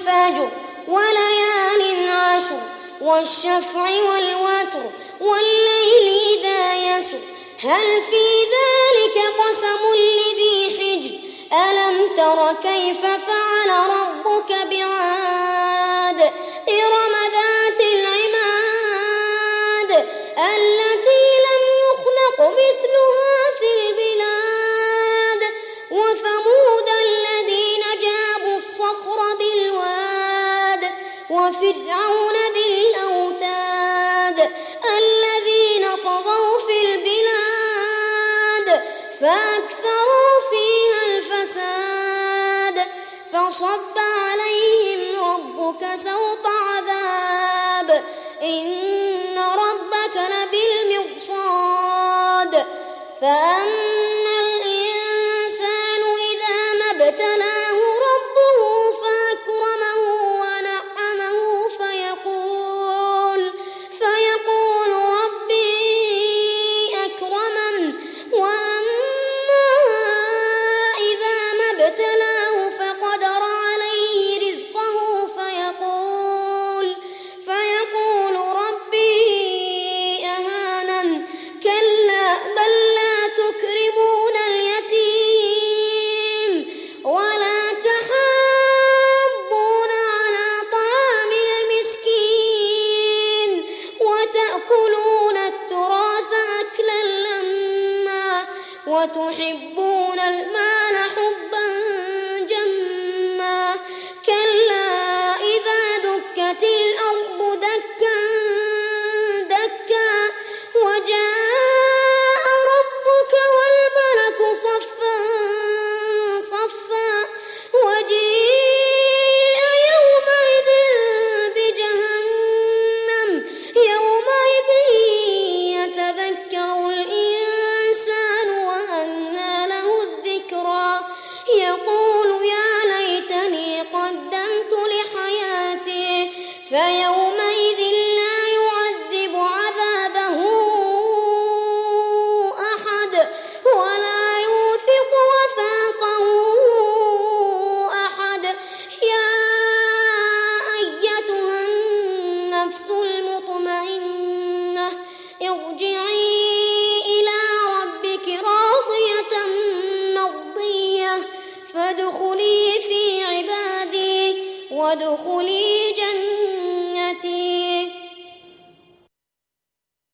والفجر وليال عشر والشفع والوتر والليل إذا يسر هل في ذلك قسم لذي حجر ألم تر كيف فعل ربك بعاد إرم ذات العماد التي لم يخلق مثلها في البلاد وثمود الذين جابوا الصخر بالواد وفرعون ذي الأوتاد الذين طغوا في البلاد فأكثروا فيها الفساد فصب عليهم ربك سوط عذاب إن ربك لبالمرصاد فأما الإنسان إذا ما ابتلاه ربه فأكرمه ونعمه فيقول ربي أكرمن وأما إذا ما ابتلاه فقدر عليه رزقه فيقول ربي أهانن كلا بل لا تكرمون اليتيم ولا تحاضون على طعام المسكين وتأكلون التراث أكلا لما وتحبون المال حبا جما كلا إذا دكت الأرض دكا دكا وجاء ربك والملك صفا صفا وجيء يومئذ بجهنم يومئذ يتذكر الإنسان وأنى له الذكرى يقول